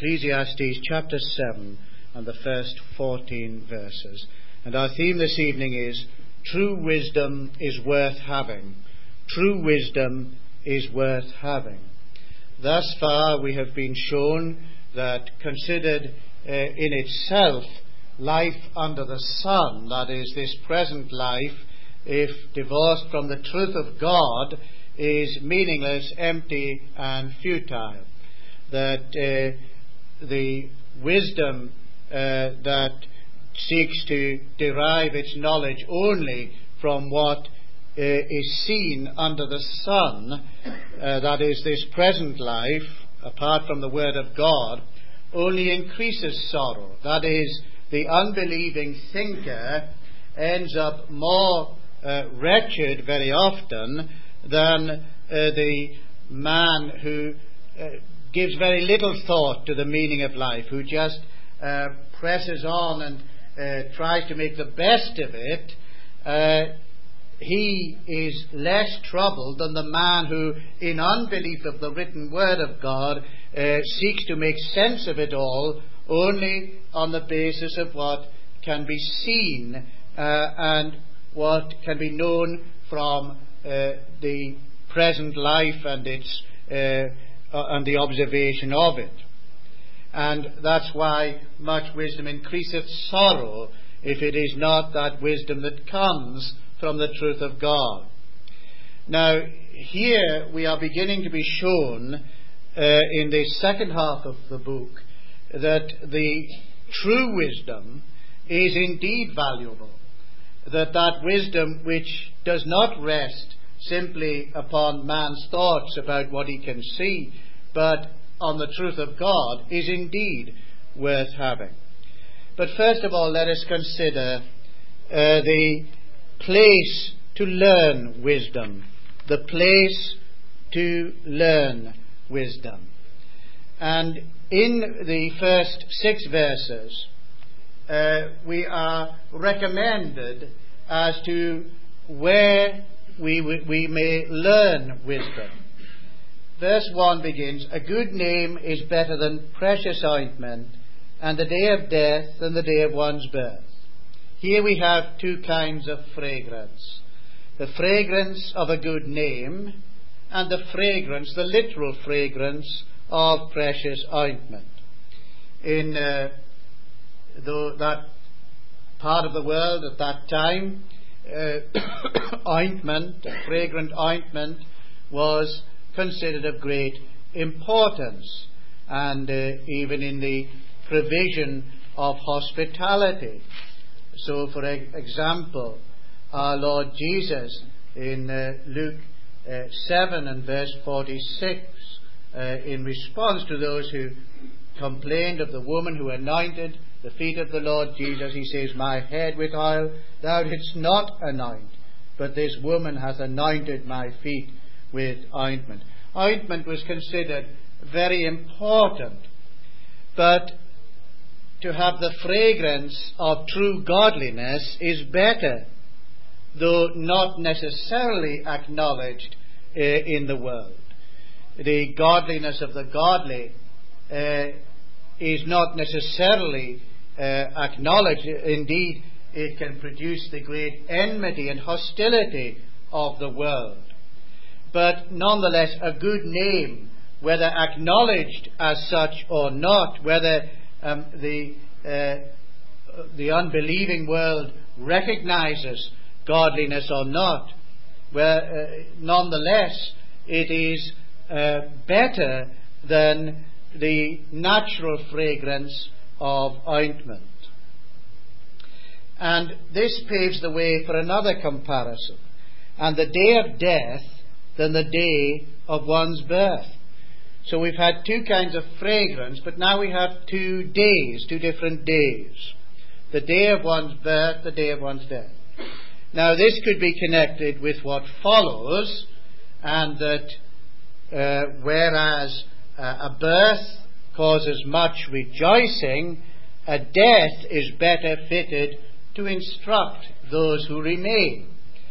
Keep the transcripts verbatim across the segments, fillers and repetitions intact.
Ecclesiastes chapter seven and the first fourteen verses. And our theme this evening is True Wisdom is Worth Having. True wisdom is worth having. Thus far we have been shown that considered uh, in itself, life under the sun, that is, this present life, if divorced from the truth of God, is meaningless, empty and futile. That uh, the wisdom uh, that seeks to derive its knowledge only from what uh, is seen under the sun, uh, that is, this present life, apart from the Word of God, only increases sorrow. That is, the unbelieving thinker ends up more uh, wretched very often than uh, the man who uh, gives very little thought to the meaning of life, who just uh, presses on and uh, tries to make the best of it. Uh, he is less troubled than the man who, in unbelief of the written word of God, uh, seeks to make sense of it all only on the basis of what can be seen uh, and what can be known from uh, the present life and its uh, and the observation of it. And that's why much wisdom increaseth sorrow, if it is not that wisdom that comes from the truth of God. Now, here we are beginning to be shown uh, in the second half of the book that the true wisdom is indeed valuable. That that wisdom which does not rest simply upon man's thoughts about what he can see, but on the truth of God, is indeed worth having. But first of all, let us consider uh, the place to learn wisdom. The place to learn wisdom. And in the first six verses, uh, we are recommended as to where we, we may learn wisdom. Verse one begins, "A good name is better than precious ointment, and the day of death than the day of one's birth." Here we have two kinds of fragrance. The fragrance of a good name, and the fragrance, the literal fragrance, of precious ointment. In uh, the, that part of the world at that time, uh, ointment, fragrant ointment, was considered of great importance, and uh, even in the provision of hospitality. So, for example, our Lord Jesus in uh, Luke uh, seven and verse forty-six, uh, in response to those who complained of the woman who anointed the feet of the Lord Jesus, he says, "My head with oil thou didst not anoint, but this woman hath anointed my feet with ointment." Ointment was considered very important, but to have the fragrance of true godliness is better, though not necessarily acknowledged uh, in the world. The godliness of the godly uh, is not necessarily uh, acknowledged. Indeed, it can produce the great enmity and hostility of the world. But nonetheless, a good name, whether acknowledged as such or not, whether um, the uh, the unbelieving world recognizes godliness or not, well, uh, nonetheless, it is uh, better than the natural fragrance of ointment. And this paves the way for another comparison. "And the day of death than the day of one's birth." So we've had two kinds of fragrance, but now we have two days, two different days. The day of one's birth, the day of one's death. Now this could be connected with what follows, and that uh, whereas uh, a birth causes much rejoicing, a death is better fitted to instruct those who remain.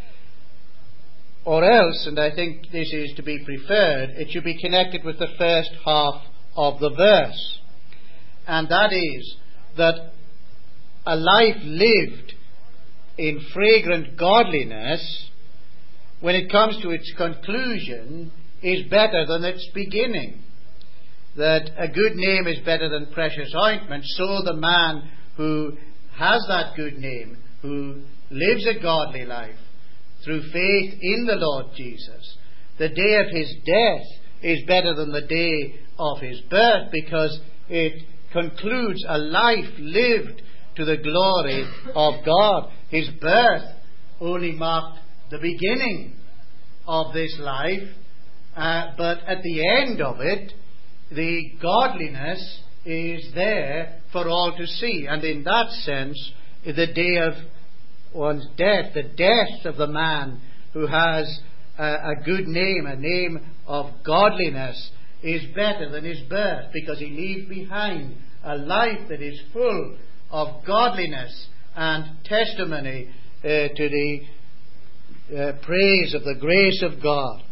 Or else, and I think this is to be preferred, it should be connected with the first half of the verse. and that is that a life lived in fragrant godliness, when it comes to its conclusion, is better than its beginning. That a good name is better than precious ointment, so the man who has that good name, who lives a godly life through faith in the Lord Jesus, the day of his death is better than the day of his birth, because it concludes a life lived to the glory of God. His birth only marked the beginning of this life, uh, but at the end of it, the godliness is there for all to see. And in that sense, the day of one's death, the death of the man who has a, a good name, a name of godliness, is better than his birth, because he leaves behind a life that is full of godliness and testimony uh, to the uh, praise of the grace of God.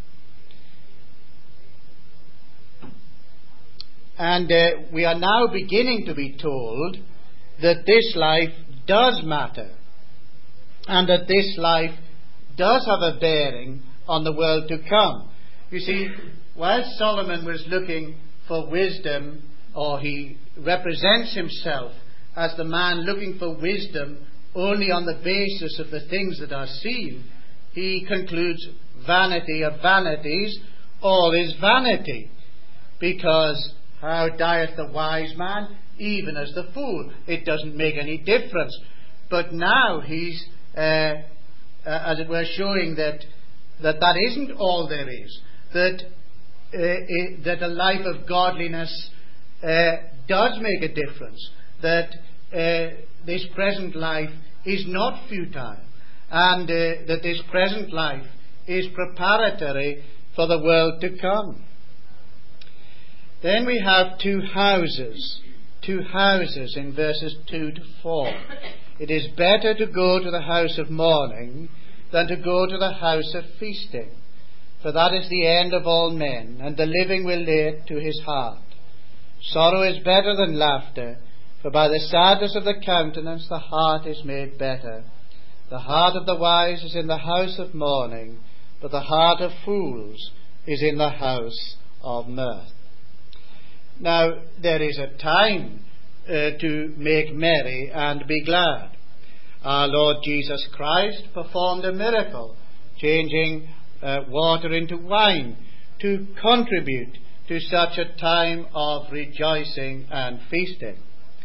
And uh, we are now beginning to be told that this life does matter, and that this life does have a bearing on the world to come. You see, while Solomon was looking for wisdom, or he represents himself as the man looking for wisdom only on the basis of the things that are seen, he concludes, vanity of vanities, all is vanity. Because how dieth the wise man, even as the fool? It doesn't make any difference. But now he's, uh, uh, as it were, showing that that, that isn't all there is. That, uh, it, that a life of godliness uh, does make a difference. That uh, this present life is not futile. And uh, that this present life is preparatory for the world to come. Then we have two houses. Two houses in verses two to four. It is better to go to the house of mourning than to go to the house of feasting. For that is the end of all men, and the living will lay it to his heart. Sorrow is better than laughter, for by the sadness of the countenance the heart is made better. The heart of the wise is in the house of mourning, but the heart of fools is in the house of mirth. Now, there is a time uh, to make merry and be glad. Our Lord Jesus Christ performed a miracle, changing uh, water into wine, to contribute to such a time of rejoicing and feasting.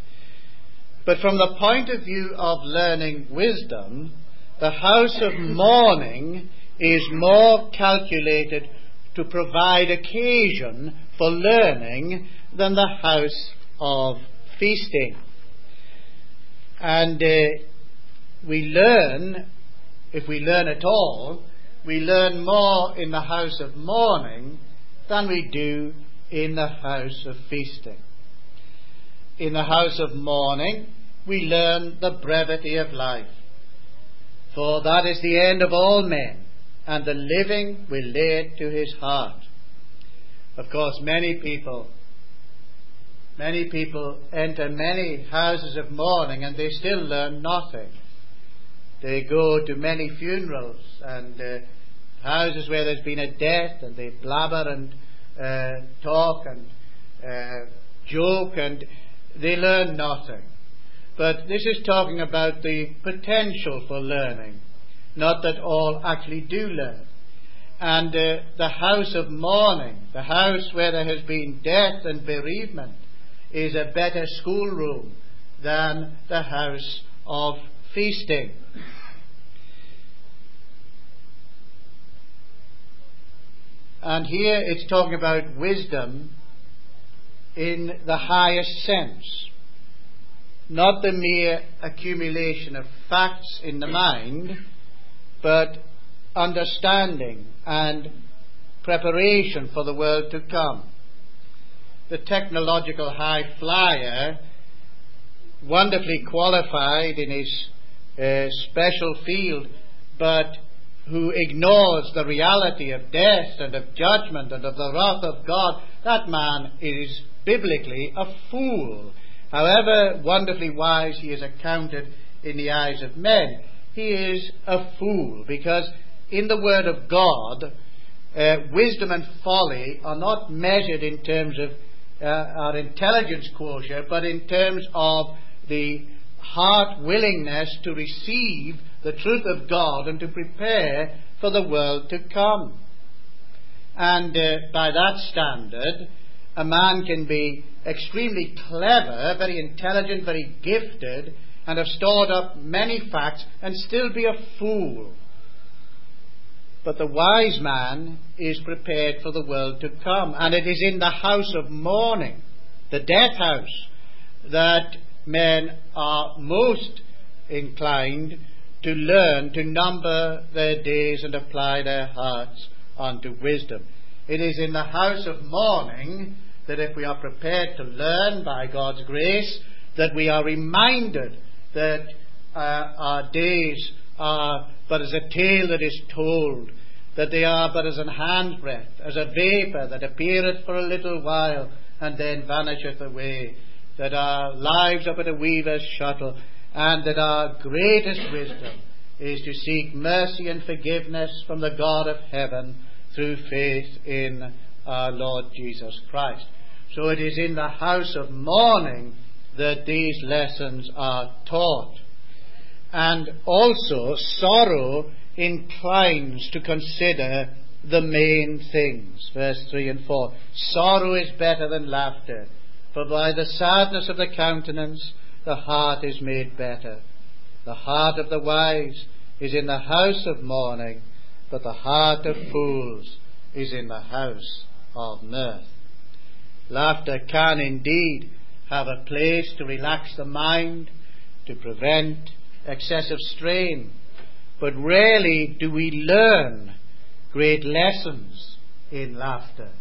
But from the point of view of learning wisdom, the house of mourning is more calculated to provide occasion for learning than the house of feasting. And uh, we learn, if we learn at all, we learn more in the house of mourning than we do in the house of feasting. In the house of mourning, we learn the brevity of life. For that is the end of all men, and the living will lay it to his heart. Of course, many people, many people enter many houses of mourning and they still learn nothing. They go to many funerals and uh, houses where there's been a death, and they blabber and uh, talk and uh, joke, and they learn nothing. But this is talking about the potential for learning, not that all actually do learn. And uh, the house of mourning, the house where there has been death and bereavement, is a better schoolroom than the house of feasting. And here it's talking about wisdom in the highest sense. Not the mere accumulation of facts in the mind, but understanding and preparation for the world to come. The technological high flyer, wonderfully qualified in his uh, special field, but who ignores the reality of death and of judgment and of the wrath of God, that man is biblically, a fool. However wonderfully wise he is accounted in the eyes of men, he is a fool, because in the Word of God, uh, wisdom and folly are not measured in terms of uh, our intelligence quotient, but in terms of the heart willingness to receive the truth of God and to prepare for the world to come. And uh, by that standard, a man can be extremely clever, very intelligent, very gifted, and have stored up many facts, and still be a fool. But the wise man is prepared for the world to come. And it is in the house of mourning, the death house, that men are most inclined to learn to number their days and apply their hearts unto wisdom. It is in the house of mourning that if we are prepared to learn by God's grace, that we are reminded that uh, our days are but as a tale that is told, that they are but as an handbreadth, as a vapour that appeareth for a little while and then vanisheth away, that our lives are but a weaver's shuttle, and that our greatest wisdom is to seek mercy and forgiveness from the God of heaven through faith in our Lord Jesus Christ. So it is in the house of mourning that these lessons are taught. And also, sorrow inclines to consider the main things. Verse three and four. Sorrow is better than laughter, for by the sadness of the countenance the heart is made better. The heart of the wise is in the house of mourning, but the heart of fools is in the house of mirth. Laughter can indeed have a place to relax the mind, to prevent excessive strain, but rarely do we learn great lessons in laughter.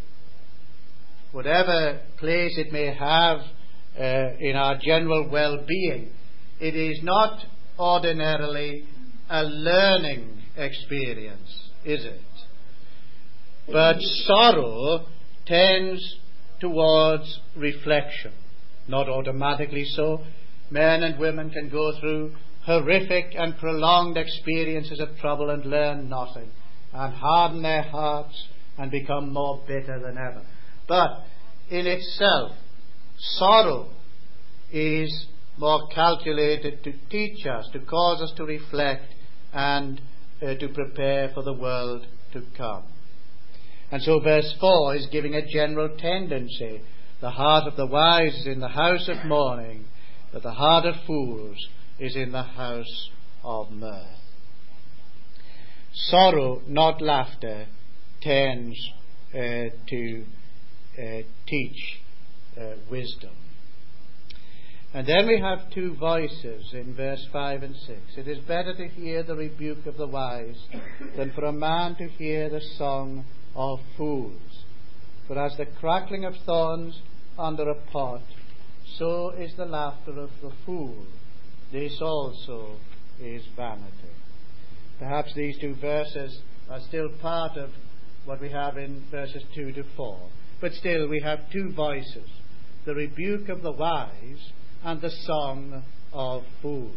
Whatever place it may have uh, in our general well-being, it is not ordinarily a learning experience, is it? But sorrow tends towards reflection. Not automatically so. Men and women can go through horrific and prolonged experiences of trouble and learn nothing, and harden their hearts and become more bitter than ever. But in itself, sorrow is more calculated to teach us, to cause us to reflect and uh, to prepare for the world to come. And so verse four is giving a general tendency. The heart of the wise is in the house of mourning, but the heart of fools is in the house of mirth. Sorrow, not laughter, tends uh, to uh, teach uh, wisdom. And then we have two voices in verse five and six. It is better to hear the rebuke of the wise than for a man to hear the song of fools. For as the crackling of thorns under a pot, so is the laughter of the fool. This also is vanity. Perhaps these two verses are still part of what we have in verses two to four. But still we have two voices, the rebuke of the wise and the song of fools.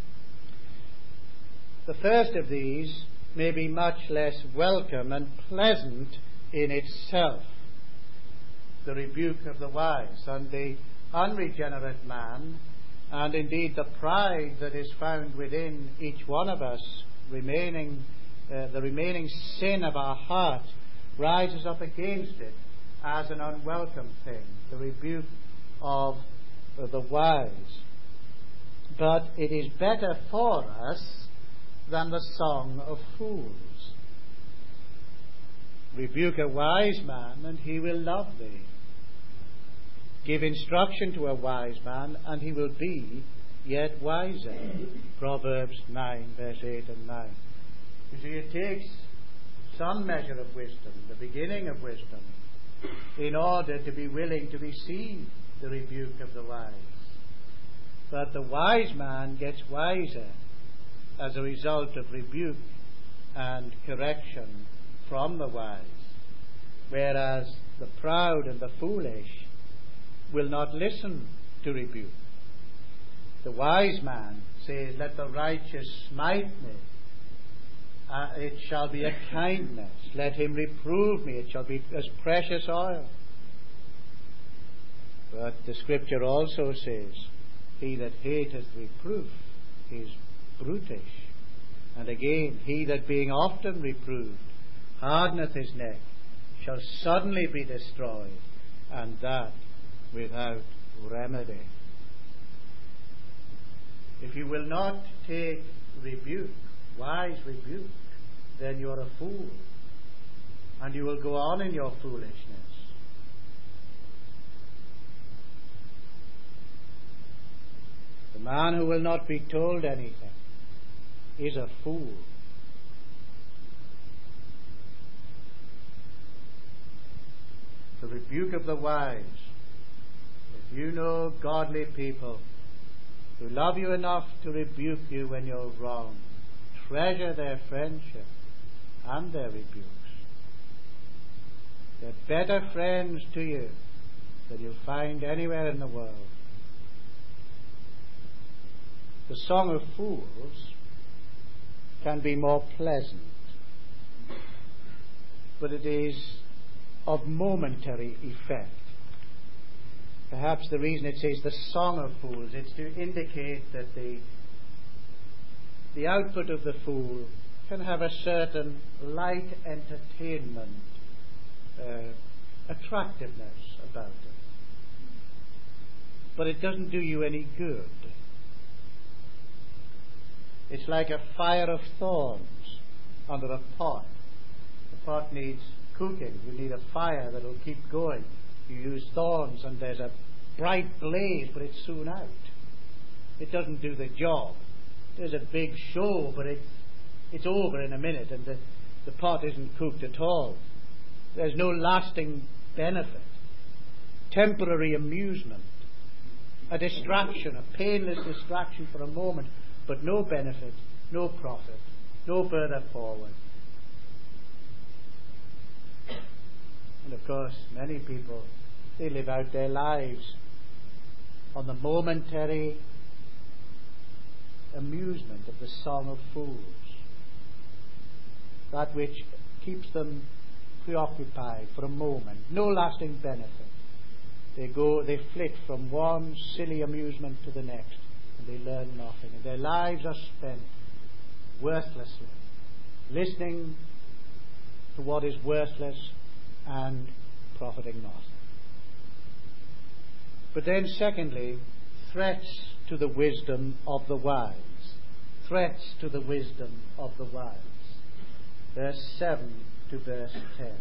The first of these may be much less welcome and pleasant in itself. The rebuke of the wise and the unregenerate man, and indeed the pride that is found within each one of us, remaining uh, the remaining sin of our heart, rises up against it as an unwelcome thing, the rebuke of uh, the wise. But it is better for us than the song of fools. Rebuke a wise man, and he will love thee. Give instruction to a wise man, and he will be yet wiser. Proverbs nine, verse eight and nine. You see, it takes some measure of wisdom, the beginning of wisdom, in order to be willing to receive the rebuke of the wise. But the wise man gets wiser as a result of rebuke and correction from the wise, whereas the proud and the foolish will not listen to rebuke. The wise man says, let the righteous smite me. Uh, it shall be a kindness. Let him reprove me. It shall be as precious oil. But the Scripture also says, he that hateth reproof is brutish. And again, he that being often reproved hardeneth his neck shall suddenly be destroyed, and that without remedy. If you will not take rebuke, wise rebuke, then you are a fool, and you will go on in your foolishness. The man who will not be told anything is a fool. The rebuke of the wise. If you know godly people who love you enough to rebuke you when you're wrong, treasure their friendship and their rebukes. They're better friends to you than you'll find anywhere in the world. The Song of Fools can be more pleasant, but it is of momentary effect. Perhaps the reason it says the Song of Fools, it's to indicate that the the output of the fool can have a certain light entertainment, uh, attractiveness about it. But it doesn't do you any good. It's like a fire of thorns under a pot. The pot needs cooking. You need a fire that will keep going. You use thorns and there's a bright blaze, but it's soon out. It doesn't do the job. There's a big show, but it's, it's over in a minute, and the, the pot isn't cooked at all. There's no lasting benefit. Temporary amusement. A distraction, a painless distraction for a moment, but no benefit, no profit, no further forward. And of course, many people, they live out their lives on the momentary amusement of the Song of Fools. That which keeps them preoccupied for a moment, no lasting benefit. They go, they flit from one silly amusement to the next, and they learn nothing. And their lives are spent worthlessly, listening to what is worthless and profiting nothing. But then secondly, threats to the wisdom of the wise. Threats to the wisdom of the wise. Verse seven to verse ten.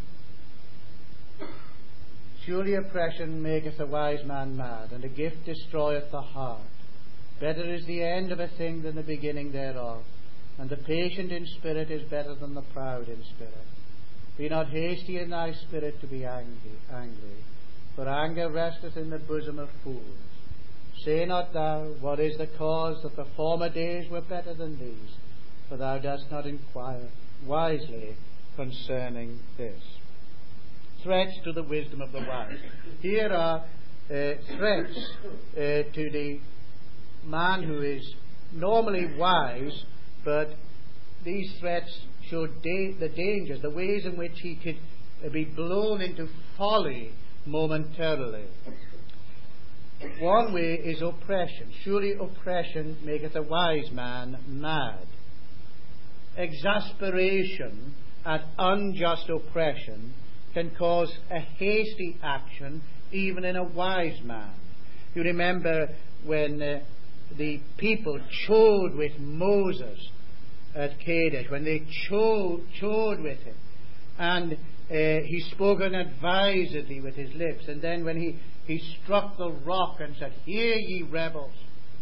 Surely oppression maketh a wise man mad, and a gift destroyeth the heart. Better is the end of a thing than the beginning thereof, and the patient in spirit is better than the proud in spirit. Be not hasty in thy spirit to be angry, angry, for anger resteth in the bosom of fools. Say not thou, what is the cause that the former days were better than these? For thou dost not inquire wisely concerning this. Threats to the wisdom of the wise. Here are uh, threats uh, to the man who is normally wise, but these threats show da- the dangers, the ways in which he could uh, be blown into folly momentarily. One way is oppression. Surely oppression maketh a wise man mad. Exasperation at unjust oppression can cause a hasty action even in a wise man. You remember when uh, the people chode with Moses at Kadesh, when they chode, chode with him, and uh, he spoke unadvisedly with his lips, and then when he, he struck the rock and said, "Hear ye rebels,"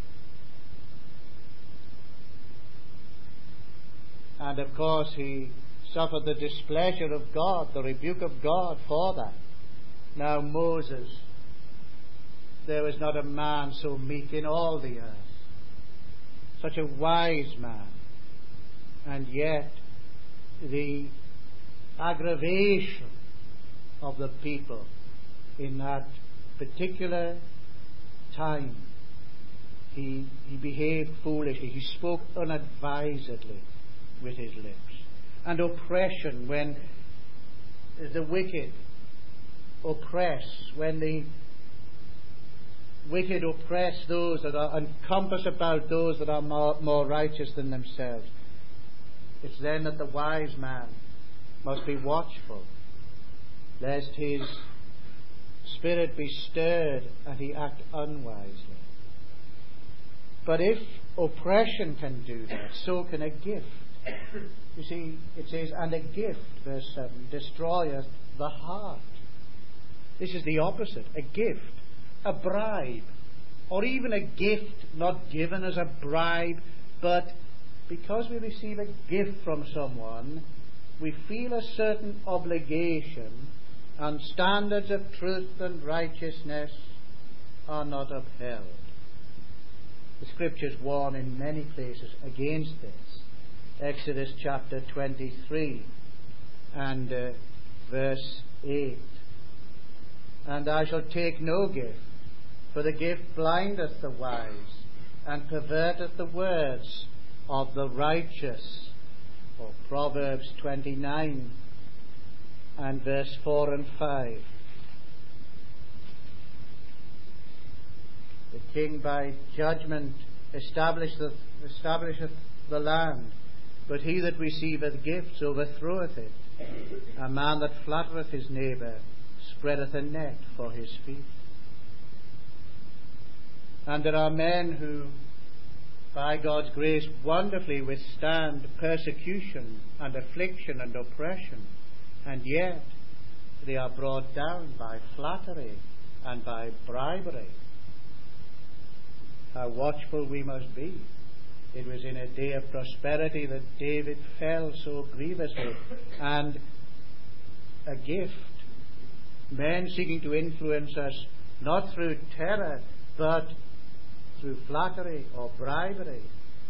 and of course he suffered the displeasure of God, the rebuke of God for that. Now Moses, there was not a man so meek in all the earth, such a wise man, and yet the aggravation of the people in that particular time, he, he behaved foolishly. He spoke unadvisedly with his lips. And oppression, when the wicked oppress, when the wicked oppress those that are, and compass about those that are more, more righteous than themselves, it's then that the wise man must be watchful, lest his spirit be stirred and he act unwisely. But if oppression can do that, so can a gift. You see, it says, and a gift, verse seven, destroyeth the heart. This is the opposite. A gift, a bribe, or even a gift not given as a bribe, but because we receive a gift from someone, we feel a certain obligation, and standards of truth and righteousness are not upheld. The Scriptures warn in many places against this. Exodus chapter twenty-three and uh, verse eight. And I shall take no gift, for the gift blindeth the wise, and perverteth the words of the righteous. Or Proverbs twenty-nine and verse four and five. The king by judgment establisheth, establisheth the land, but he that receiveth gifts overthroweth it. A man that flattereth his neighbour spreadeth a net for his feet. And there are men who, by God's grace, wonderfully withstand persecution and affliction and oppression, and yet they are brought down by flattery and by bribery. How watchful we must be. It was in a day of prosperity that David fell so grievously. And a gift, men seeking to influence us not through terror but through flattery or bribery,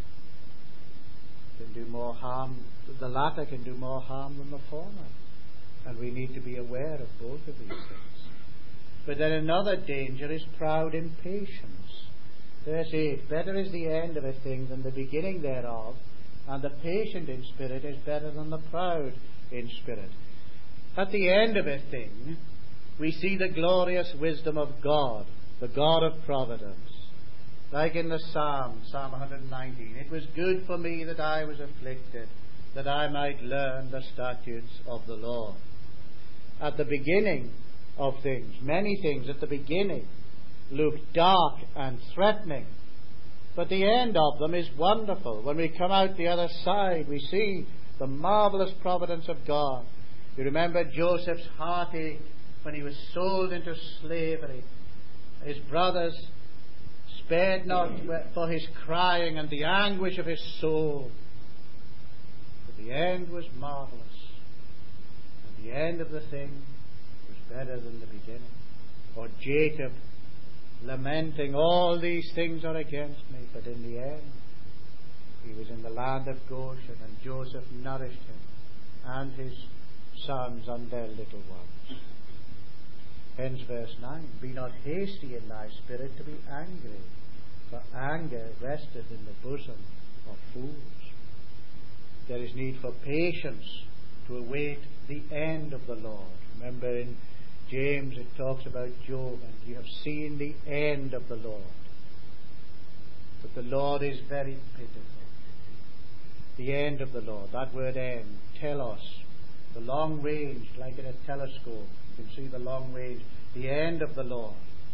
can do more harm. The latter can do more harm than the former, and we need to be aware of both of these things. But then another danger is proud impatience. Verse eight, better is the end of a thing than the beginning thereof, and the patient in spirit is better than the proud in spirit. At the end of a thing, we see the glorious wisdom of God, the God of providence. Like in the Psalm, Psalm one nineteen, it was good for me that I was afflicted, that I might learn the statutes of the Lord. At the beginning of things, many things at the beginning look dark and threatening, but the end of them is wonderful. When we come out the other side, we see the marvelous providence of God. You remember Joseph's heartache when he was sold into slavery. His brothers spared not for his crying and the anguish of his soul. But the end was marvelous, and the end of the thing was better than the beginning. Or Jacob lamenting, all these things are against me, but in the end he was in the land of Goshen, and Joseph nourished him and his sons and their little ones. Hence verse nine, be not hasty in thy spirit to be angry, for anger resteth in the bosom of fools. There is need for patience to await the end of the Lord. Remember in James it talks about Job, and you have seen the end of the Lord. But the Lord is very pitiful. The end of the Lord, that word end, telos, the long range, like in a telescope, you can see the long range, the end of the Lord.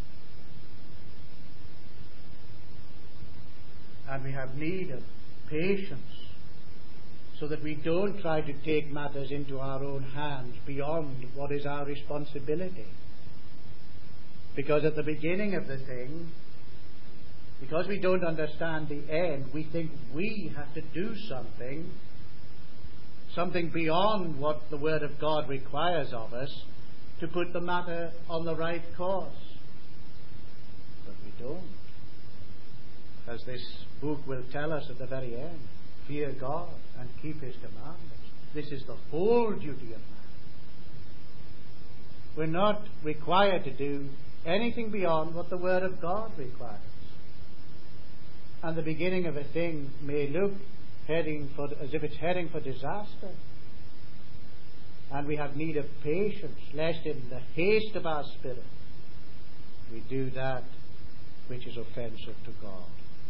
And we have need of patience, so that we don't try to take matters into our own hands beyond what is our responsibility. Because at the beginning of the thing, because we don't understand the end, we think we have to do something, something beyond what the Word of God requires of us, to put the matter on the right course. But we don't. As this book will tell us at the very end, fear God and keep His commandments. This is the whole duty of man. We're not required to do anything beyond what the Word of God requires. And the beginning of a thing may look heading for, as if it's heading for disaster. And we have need of patience, lest in the haste of our spirit we do that which is offensive to God.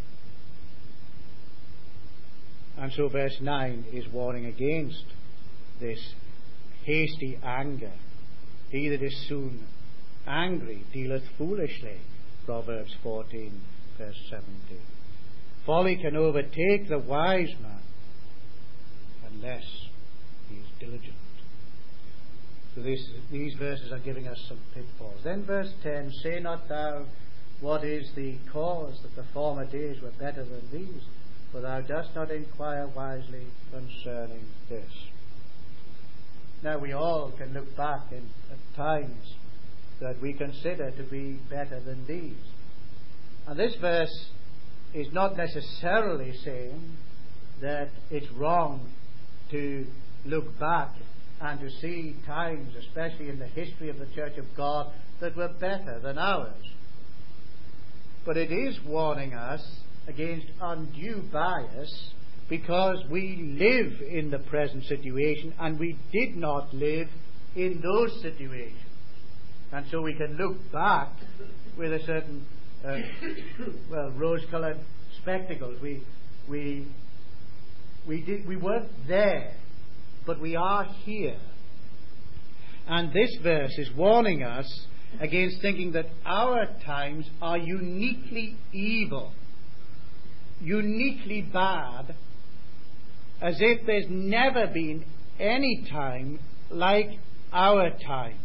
And so verse nine is warning against this hasty anger. He that is soon angry dealeth foolishly. Proverbs fourteen, verse seventeen. Folly can overtake the wise man unless he is diligent. So this, these verses are giving us some pitfalls. Then verse ten, say not thou, what is the cause that the former days were better than these? For thou dost not inquire wisely concerning this. Now we all can look back in, at times that we consider to be better than these. And this verse is not necessarily saying that it's wrong to look back and to see times, especially in the history of the Church of God, that were better than ours. But it is warning us against undue bias, because we live in the present situation and we did not live in those situations. And so we can look back with a certain uh, well, rose-coloured spectacles. We we we did we weren't there, but we are here. And this verse is warning us against thinking that our times are uniquely evil, uniquely bad, as if there's never been any time like our times.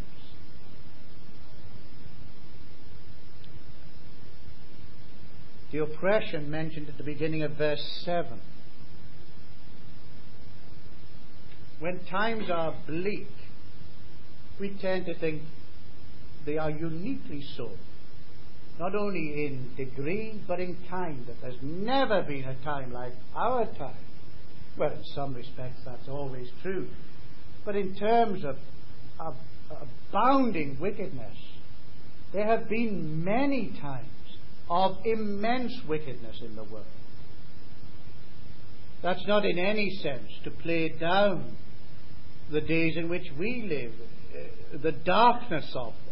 The oppression mentioned at the beginning of verse seven. When times are bleak, we tend to think they are uniquely so. Not only in degree, but in kind. That there's never been a time like our time. Well, in some respects that's always true. But in terms of, of abounding wickedness, there have been many times of immense wickedness in the world. That's not in any sense to play down the days in which we live, uh, the darkness of them.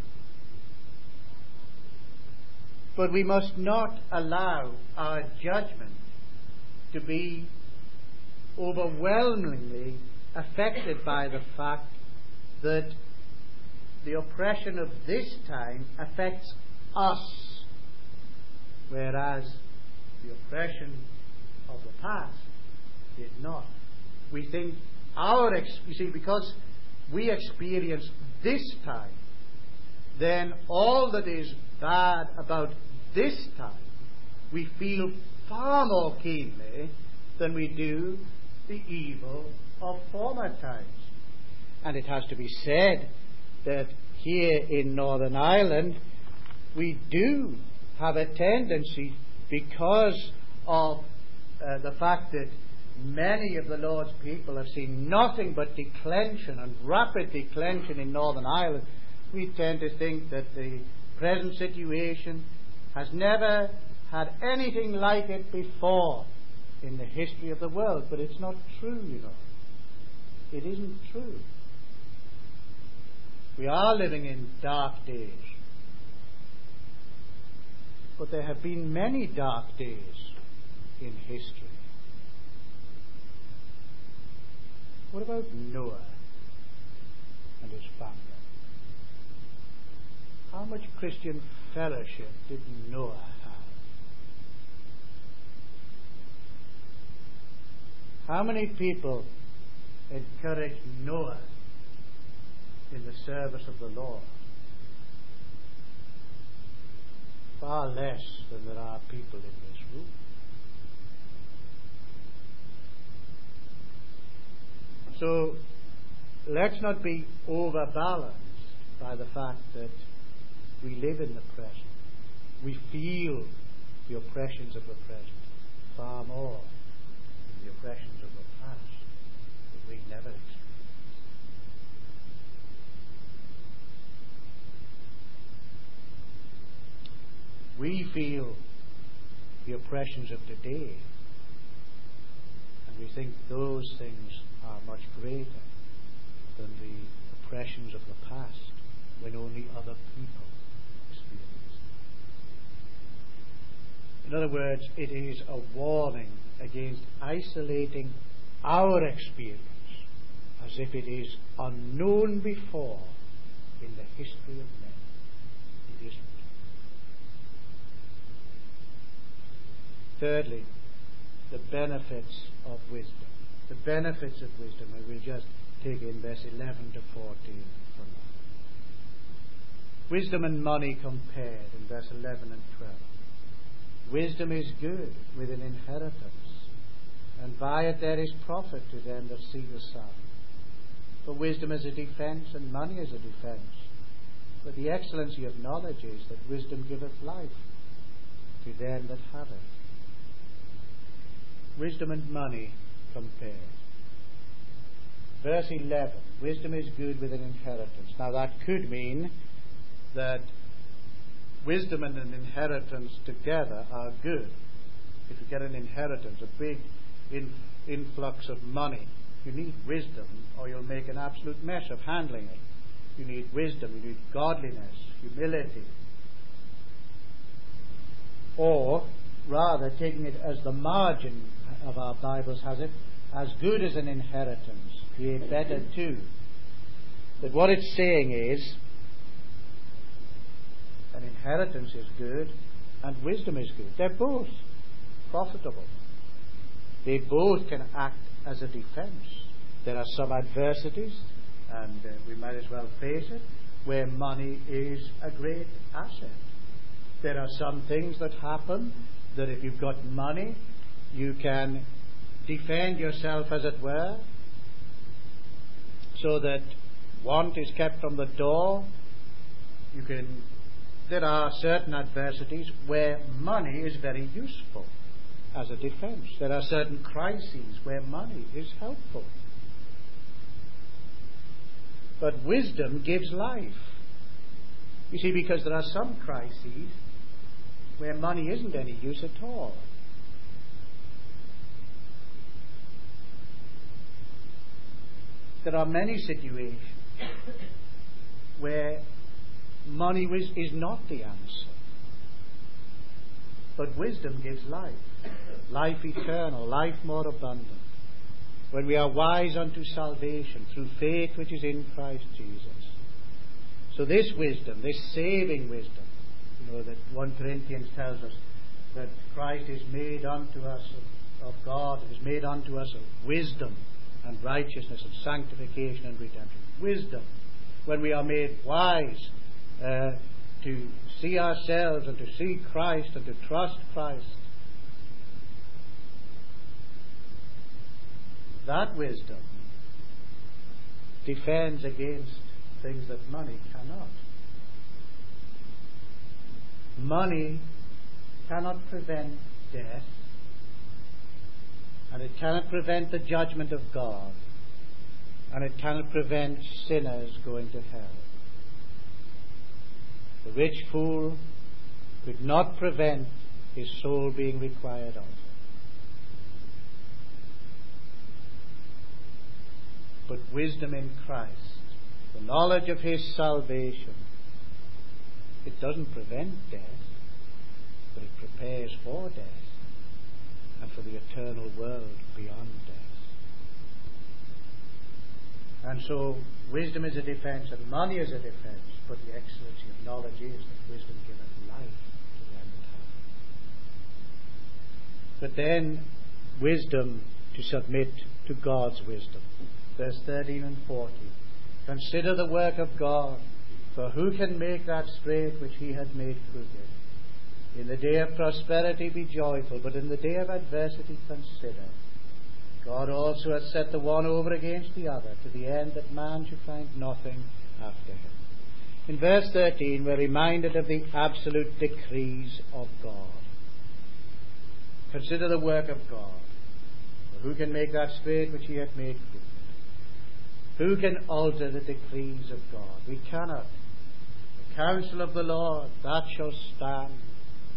But we must not allow our judgment to be overwhelmingly affected by the fact that the oppression of this time affects us, whereas the oppression of the past did not. We think our, ex- you see, because we experience this time, then all that is bad about this time we feel far more keenly than we do the evil of former times. And it has to be said that here in Northern Ireland we do have a tendency, because of uh, the fact that many of the Lord's people have seen nothing but declension and rapid declension in Northern Ireland, we tend to think that the present situation has never had anything like it before in the history of the world. But it's not true, you know. It isn't true. We are living in dark days. But there have been many dark days in history. What about Noah and his family? How much Christian fellowship did Noah have? How many people encouraged Noah in the service of the Lord? Far less than there are people in this room. So let's not be overbalanced by the fact that we live in the present. We feel the oppressions of the present far more than the oppressions of the past that we never experienced. We feel the oppressions of today, and we think those things are much greater than the oppressions of the past, when only other people experienced them. In other words, it is a warning against isolating our experience as if it is unknown before in the history of men. It isn't. Thirdly, the benefits of wisdom. The benefits of wisdom, and we'll just take in verse eleven to fourteen for now. Wisdom and money compared in verse eleven and twelve. Wisdom is good with an inheritance, and by it there is profit to them that see the sun. For wisdom is a defence, and money is a defence. But the excellency of knowledge is that wisdom giveth life to them that have it. Wisdom and money compared. Verse eleven, wisdom is good with an inheritance. Now that could mean that wisdom and an inheritance together are good. If you get an inheritance, a big in, influx of money, you need wisdom or you'll make an absolute mess of handling it. You need wisdom, you need godliness, humility. Or, rather, taking it as the margin of our Bibles has it, as good as an inheritance, yea, better too. That what it's saying is, an inheritance is good and wisdom is good. They're both profitable. They both can act as a defense. There are some adversities, and uh, we might as well face it, where money is a great asset. There are some things that happen that if you've got money, you can defend yourself, as it were, so that want is kept from the door. You can. There are certain adversities where money is very useful as a defense. There are certain crises where money is helpful. But wisdom gives life. You see, because there are some crises where money isn't any use at all. There are many situations where money is not the answer. But wisdom gives life. Life eternal, life more abundant. When we are wise unto salvation through faith which is in Christ Jesus. So this wisdom, this saving wisdom, you know that First Corinthians tells us that Christ is made unto us of, of God, is made unto us of wisdom and righteousness and sanctification and redemption. Wisdom, when we are made wise uh, to see ourselves and to see Christ and to trust Christ. That wisdom defends against things that money cannot. Money cannot prevent death, and it cannot prevent the judgment of God, and it cannot prevent sinners going to hell. The rich fool could not prevent his soul being required of him. But wisdom in Christ, the knowledge of his salvation, it doesn't prevent death, but it prepares for death and for the eternal world beyond death. And so wisdom is a defense and money is a defense, but the excellency of knowledge is that wisdom giveth life to them that have it. But then wisdom to submit to God's wisdom. Verse thirteen and fourteen. Consider the work of God, for who can make that straight which he had made crooked? In the day of prosperity be joyful, but in the day of adversity consider. God also hath set the one over against the other, to the end that man should find nothing after him. In verse thirteen we're reminded of the absolute decrees of God. Consider the work of God. For who can make that straight which he hath made crooked? Who can alter the decrees of God? We cannot. The counsel of the Lord, that shall stand.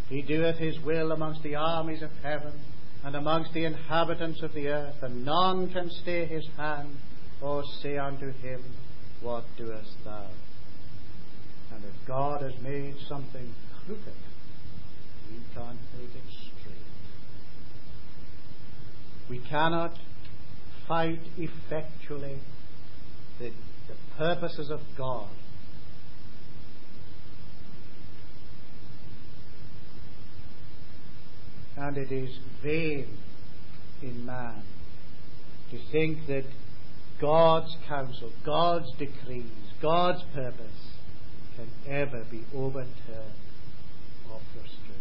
He doeth his will amongst the armies of heaven, and amongst the inhabitants of the earth, and none can stay his hand, or say unto him, What doest thou? And if God has made something crooked, we can't make it straight. We cannot fight effectually the, the purposes of God. And it is vain in man to think that God's counsel, God's decrees, God's purpose can ever be overturned or frustrated.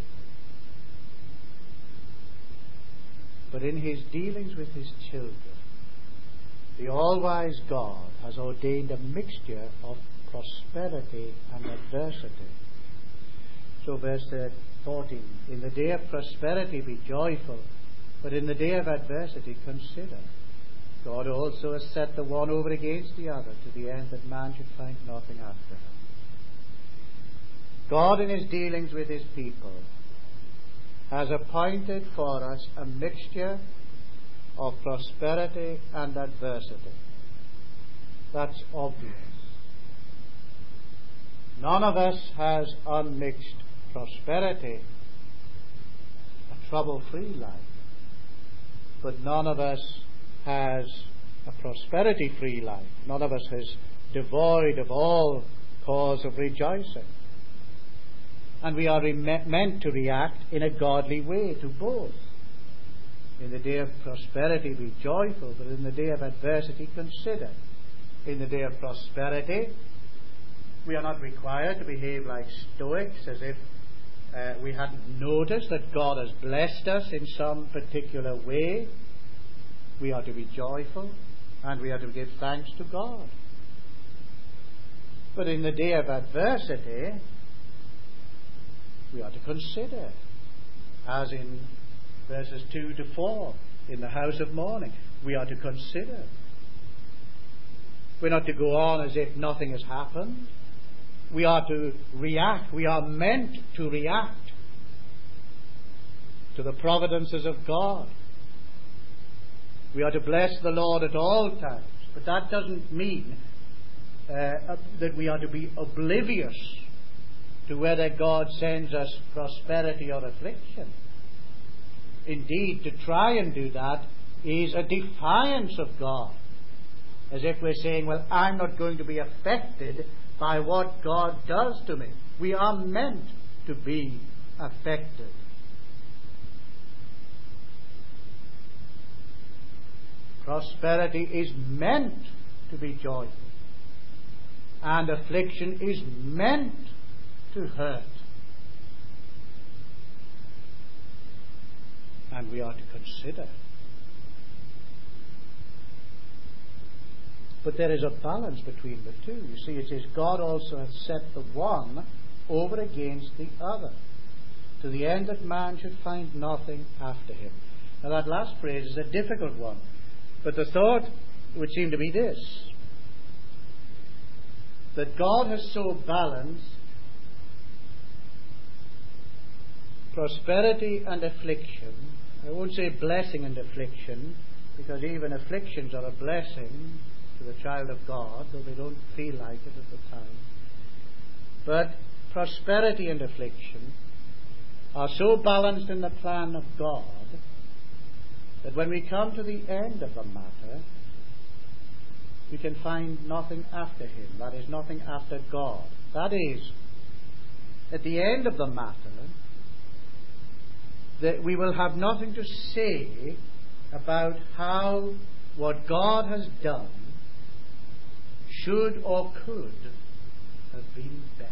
But in his dealings with his children, the all-wise God has ordained a mixture of prosperity and adversity. So verse fourteen, in the day of prosperity be joyful, but in the day of adversity consider. God also has set the one over against the other, to the end that man should find nothing after him. God in his dealings with his people has appointed for us a mixture of prosperity and adversity. That's obvious. None of us has unmixed prosperity, a trouble-free life. But none of us has a prosperity-free life. None of us is devoid of all cause of rejoicing. And we are re- meant to react in a godly way to both. In the day of prosperity be joyful, but in the day of adversity consider. In the day of prosperity, we are not required to behave like Stoics, as if uh, we hadn't noticed that God has blessed us in some particular way. We are to be joyful, and we are to give thanks to God. But in the day of adversity, we are to consider, as in verses two to four in the house of mourning. We are to consider. We're not to go on as if nothing has happened. We are to react. We are meant to react to the providences of God. We are to bless the Lord at all times. But that doesn't mean uh, that we are to be oblivious to whether God sends us prosperity or affliction. Indeed, to try and do that is a defiance of God. As if we're saying, well, I'm not going to be affected by what God does to me. We are meant to be affected. Prosperity is meant to be joyful, and affliction is meant to hurt. And we are to consider. But there is a balance between the two. You see, it says God also hath set the one over against the other, to the end that man should find nothing after him. Now that last phrase is a difficult one, but the thought would seem to be this: that God has so balanced prosperity and affliction. I won't say blessing and affliction, because even afflictions are a blessing to the child of God, though they don't feel like it at the time. But prosperity and affliction are so balanced in the plan of God that when we come to the end of the matter, we can find nothing after him. That is, nothing after God. That is, at the end of the matter, that we will have nothing to say about how what God has done should or could have been better.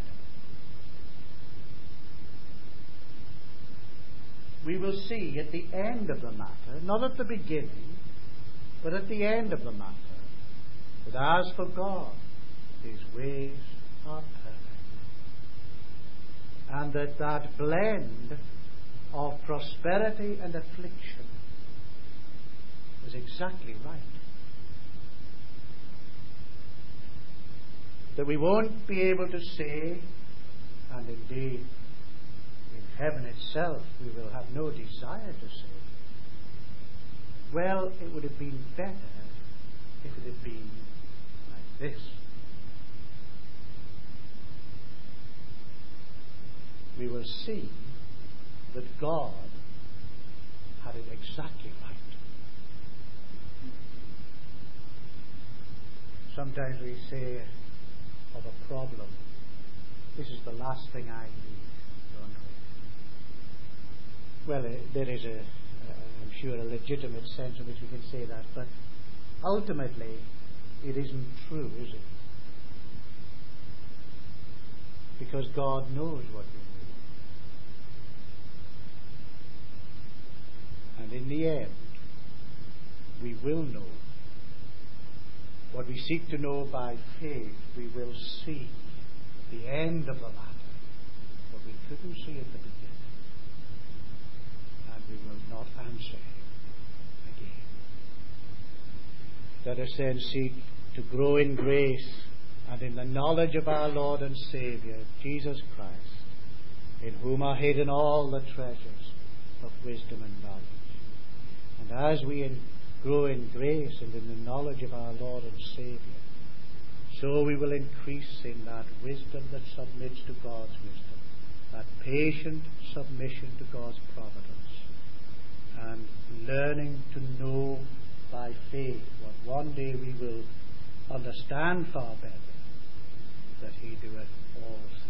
We will see at the end of the matter, not at the beginning, but at the end of the matter, that as for God, his ways are perfect. And that that blend of prosperity and affliction is exactly right. That we won't be able to say, and indeed, in heaven itself we will have no desire to see. Well, it would have been better if it had been like this. We will see that God had it exactly right. Sometimes we say of a problem, this is the last thing I need, don't we? Well, uh, there is a, uh, I'm sure, a legitimate sense in which we can say that, but ultimately it isn't true, is it? Because God knows what we need. And in the end, we will know. What we seek to know by faith, we will see at the end of the matter what we couldn't see at the beginning. And we will not answer him again. Let us then seek to grow in grace and in the knowledge of our Lord and Saviour, Jesus Christ, in whom are hidden all the treasures of wisdom and knowledge. And as we in grow in grace and in the knowledge of our Lord and Saviour, so we will increase in that wisdom that submits to God's wisdom, that patient submission to God's providence, and learning to know by faith what one day we will understand far better, that he doeth all things